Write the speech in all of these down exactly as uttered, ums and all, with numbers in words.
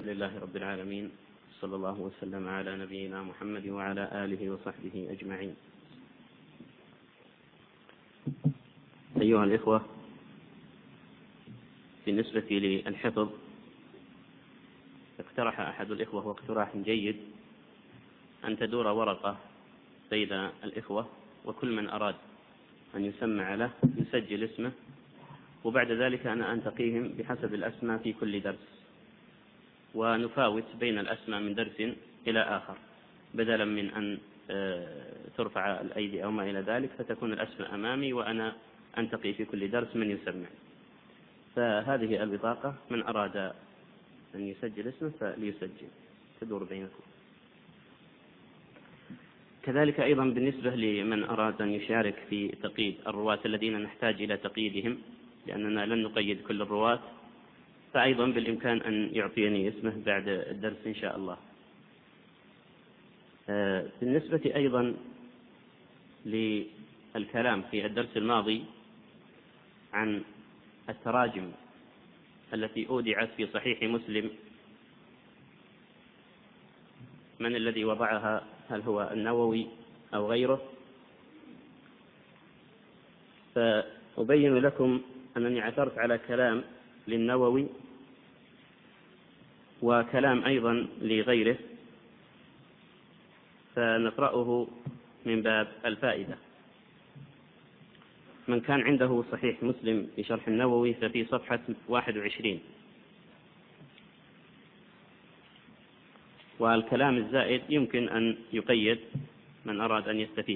لله رب العالمين، صلى الله وسلم على نبينا محمد وعلى آله وصحبه أجمعين. أيها الإخوة، بالنسبة للحفظ اقترح أحد الإخوة واقتراح جيد أن تدور ورقة بين الإخوة، وكل من أراد أن يسمع له يسجل اسمه، وبعد ذلك أنا أنتقيهم بحسب الأسماء في كل درس، ونفاوت بين الأسماء من درس إلى آخر، بدلا من أن ترفع الأيدي أو ما إلى ذلك، فتكون الأسماء أمامي وأنا أنتقي في كل درس من يسمع. فهذه البطاقة، من أراد أن يسجل اسمه فليسجل، تدور بينكم. كذلك أيضا بالنسبة لمن أراد أن يشارك في تقييد الرواة الذين نحتاج إلى تقييدهم، لأننا لن نقيد كل الرواة، فأيضا بالإمكان أن يعطيني اسمه بعد الدرس إن شاء الله. بالنسبة أيضا للكلام في الدرس الماضي عن التراجم التي أودعت في صحيح مسلم، من الذي وضعها؟ هل هو النووي أو غيره؟ فأبين لكم أنني عثرت على كلام للنووي وكلام أيضا لغيره، فنقرأه من باب الفائدة. من كان عنده صحيح مسلم في شرح النووي ففي صفحة واحد وعشرين، والكلام الزائد يمكن أن يقيد من أراد أن يستفيد.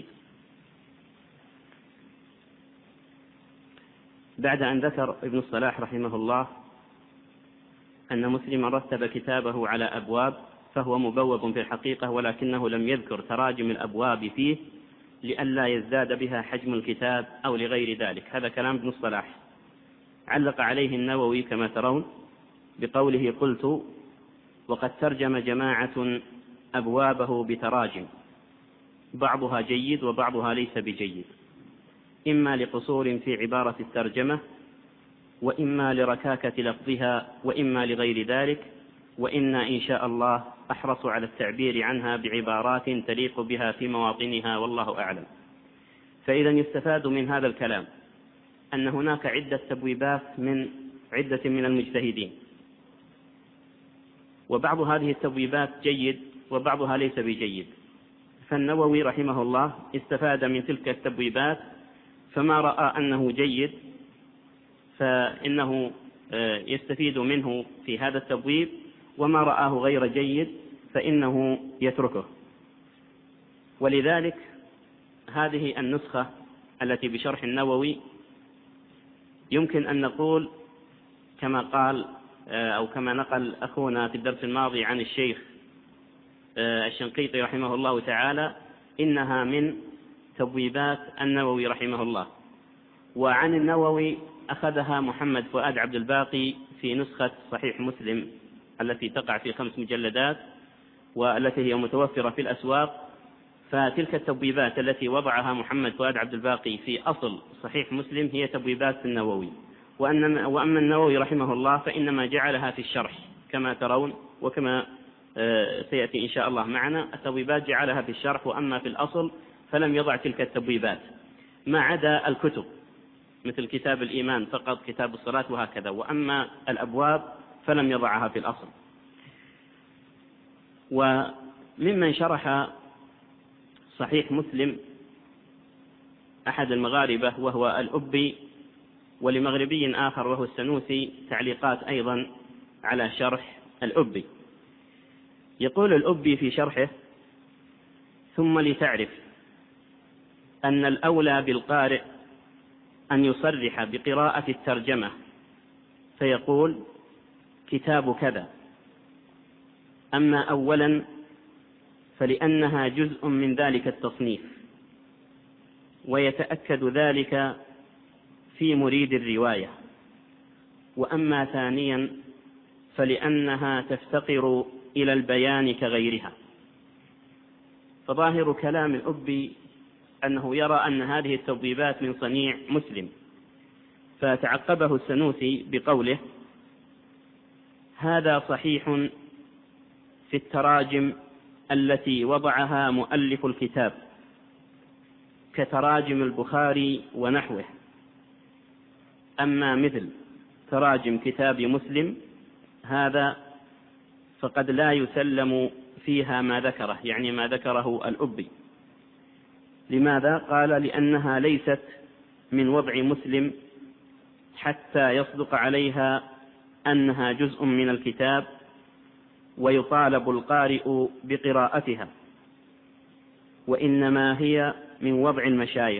بعد أن ذكر ابن الصلاح رحمه الله أن مسلما رتب كتابه على أبواب، فهو مبوب في الحقيقة، ولكنه لم يذكر تراجم الأبواب فيه لئلا يزداد بها حجم الكتاب أو لغير ذلك. هذا كلام ابن الصلاح. علق عليه النووي كما ترون بقوله: قلت وقد ترجم جماعة أبوابه بتراجم، بعضها جيد وبعضها ليس بجيد، إما لقصور في عبارة الترجمة، وإما لركاكة لفظها، وإما لغير ذلك، وإنا إن شاء الله أحرص على التعبير عنها بعبارات تليق بها في مواطنها، والله أعلم. فإذا يستفاد من هذا الكلام أن هناك عدة تبويبات من عدة من المجتهدين، وبعض هذه التبويبات جيد وبعضها ليس بجيد، فالنووي رحمه الله استفاد من تلك التبويبات، فما رأى أنه جيد فإنه يستفيد منه في هذا التبويب، وما رآه غير جيد فإنه يتركه. ولذلك هذه النسخة التي بشرح النووي يمكن أن نقول كما قال أو كما نقل أخونا في الدرس الماضي عن الشيخ الشنقيطي رحمه الله تعالى، إنها من تبويبات النووي رحمه الله. وعن النووي أخذها محمد فؤاد عبد الباقي في نسخة صحيح مسلم التي تقع في خمس مجلدات والتي هي متوفرة في الأسواق. فتلك التبويبات التي وضعها محمد فؤاد عبد الباقي في أصل صحيح مسلم هي تبويبات النووي، وأما النووي رحمه الله فإنما جعلها في الشرح كما ترون، وكما سيأتي إن شاء الله معنا. التبويبات جعلها في الشرح، وأما في الأصل فلم يضع تلك التبويبات، ما عدا الكتب مثل كتاب الإيمان فقط، كتاب الصلاة وهكذا، وأما الأبواب فلم يضعها في الأصل. وممن شرح صحيح مسلم أحد المغاربة وهو الأبي، ولمغربي آخر وهو السنوسي تعليقات أيضا على شرح الأبي. يقول الأبي في شرحه: ثم لتعرف أن الأولى بالقارئ أن يصرح بقراءة الترجمة، فيقول كتاب كذا. أما أولا فلأنها جزء من ذلك التصنيف، ويتأكد ذلك في مريد الرواية. وأما ثانيا فلأنها تفتقر إلى البيان كغيرها. فظاهر كلام الأبي أنه يرى أن هذه التبويبات من صنيع مسلم، فتعقبه السنوسي بقوله: هذا صحيح في التراجم التي وضعها مؤلف الكتاب كتراجم البخاري ونحوه. أما مثل تراجم كتاب مسلم هذا فقد لا يسلم فيها ما ذكره، يعني ما ذكره الأبي. لماذا؟ قال لأنها ليست من وضع مسلم حتى يصدق عليها أنها جزء من الكتاب ويطالب القارئ بقراءتها، وإنما هي من وضع المشايخ،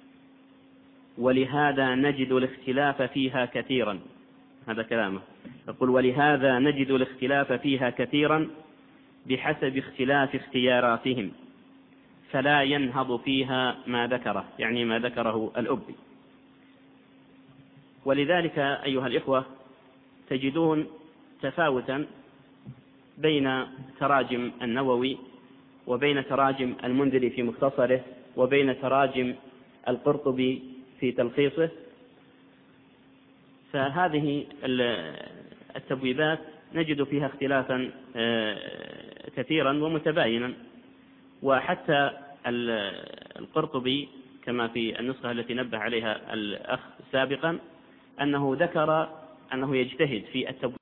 ولهذا نجد الاختلاف فيها كثيرا. هذا كلامه، يقول: ولهذا نجد الاختلاف فيها كثيرا بحسب اختلاف اختياراتهم، فلا ينهض فيها ما ذكره، يعني ما ذكره الأبي. ولذلك أيها الإخوة تجدون تفاوتا بين تراجم النووي وبين تراجم المنذري في مختصره وبين تراجم القرطبي في تلخيصه. فهذه التبويبات نجد فيها اختلافا كثيرا ومتباينا. وحتى القرطبي كما في النسخة التي نبه عليها الأخ سابقا أنه ذكر أنه يجتهد في التبويب